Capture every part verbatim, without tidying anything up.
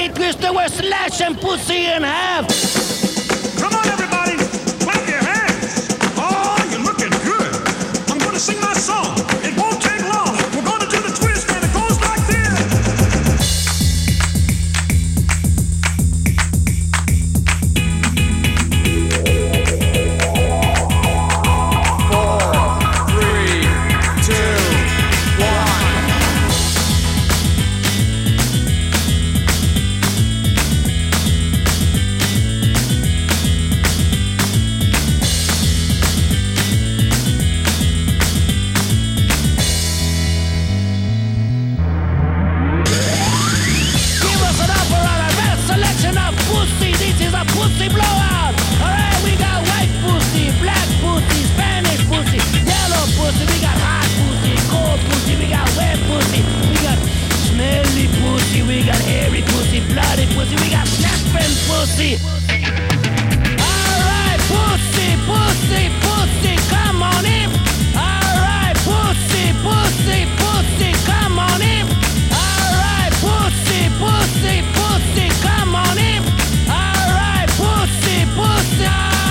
pussy twister, we're slashing pussy in half. Come on, everybody, clap your hands. Oh, you're looking good. I'm gonna sing my song. It won't take long. We're gonna do the twist, and it goes like this. Pussy blowout. Alright, we got white pussy, black pussy, Spanish pussy, yellow pussy, we got hot pussy, cold pussy, we got wet pussy, we got smelly pussy, we got hairy pussy, bloody pussy, we got snapping pussy. Alright, pussy, pussy, pussy, come on in. Alright, pussy, pussy, pussy, come on in. Alright, pussy, pussy, pussy, come on in. Pussy, pussy.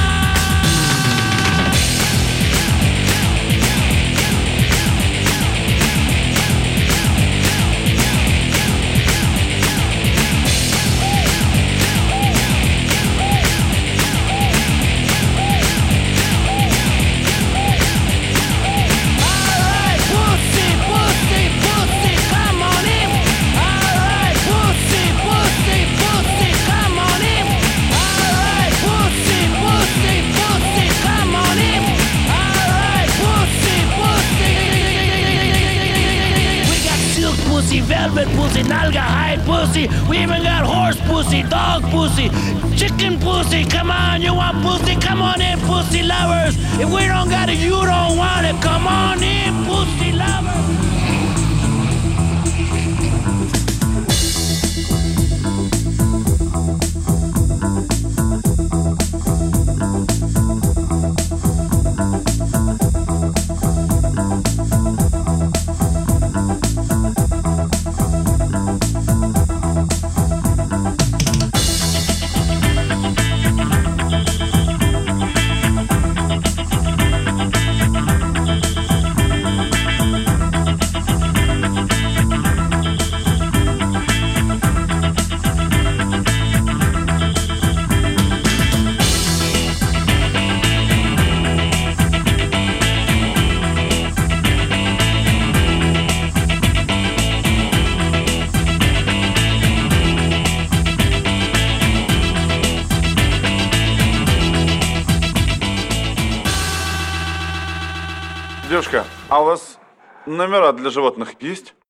Velvet pussy, nalga hide pussy. We even got horse pussy, dog pussy, chicken pussy. Come on, you want pussy? Come on in, pussy lovers. If we don't got it, you don't want it. Come on in, pussy lovers. Девушка, а у вас номера для животных есть?